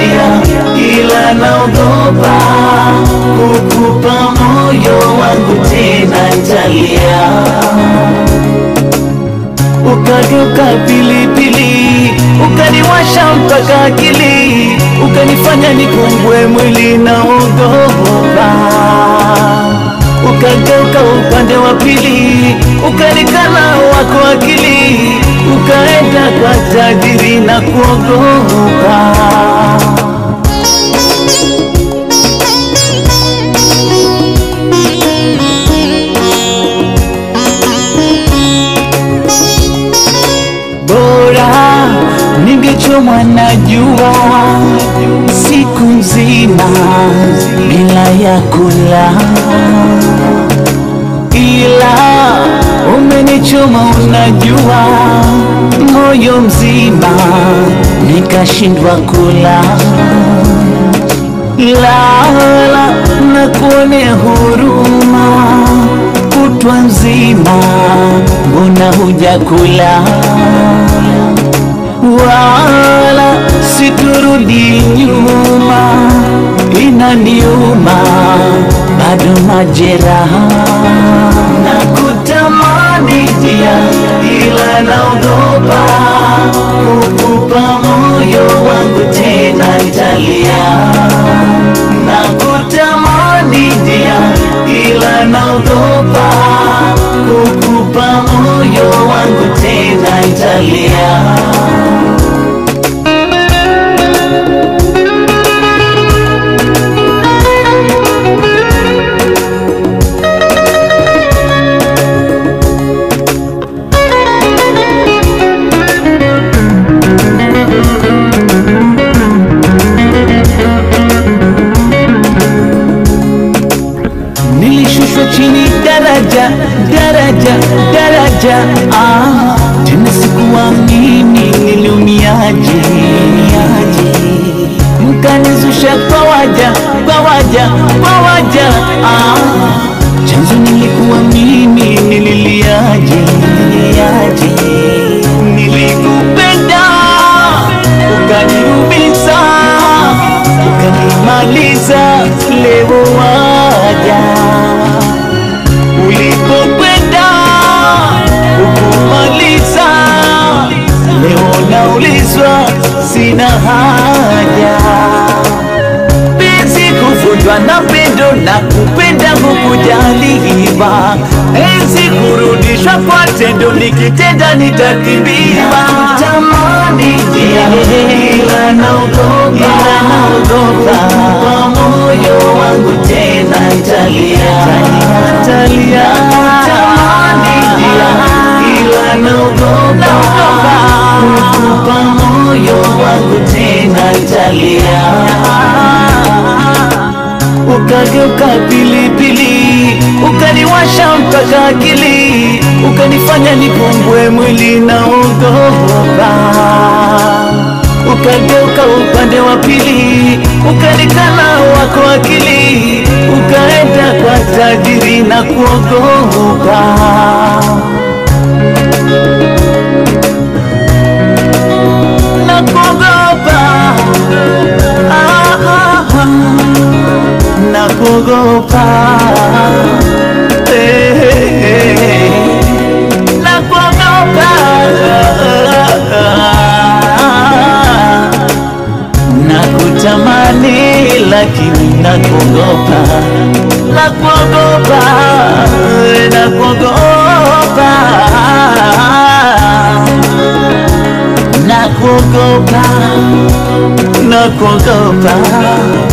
dia, ila naogopa kukupa moyo wangu tena nitalia. Ukageuka pilipili, ukaniwasha mpaka akili, ukanifanya nikumbwe mwili naogopa. Ukageuka upande wa pili, ukanikana wako akili, ukaenda kwa tajiri na kuogopa. Bora ningechomwa na jua siku nzima bila ya kula, ila umenichoma unajua, moyo mzima nikashindwa kula. La nakuonea huruma, kutwa nzima mbona hujakula? Wala siturudi nyuma, inaniuma bado majeraha. Nakutamani dia, ila naogopa kukupa moyo wangu tena nitalia. Nakutamani dia, ila naogopa kukupa moyo wangu tena nitalia. Nilishushwa chini daraja, tena sikuamini niliumiaje. Mkanizusha kwa waja, chanzo nilikuwa mimi, nililiaje. Nilikupenda ukaniumiza, ukanimaliza, leo waja. Ulipokwenda ukumaliza, leo naulizwa sina haja. Penzi kuvunjwa na pendo na kupenda kukujaliwa, enzi kurudishwa kwa tendo, nikitenda nitakimbia. Nakutamani dia, ila naogopa kwa moyo wangu tena nitalia. Nakutamani dia, ila naogopa kukupa moyo wangu tena nitalia. Ukageuka pilipili, ukaniwasha mpaka akili, ukanifanya nikumbwe mwili naogopa. Ukageuka upande wa pili, ukanikana wako akili, ukaenda kwa tajiri na kuogopa. Nakuogopa, nakuogopa, nakutamani lakini nakuogopa, nakuogopa, nakuogopa.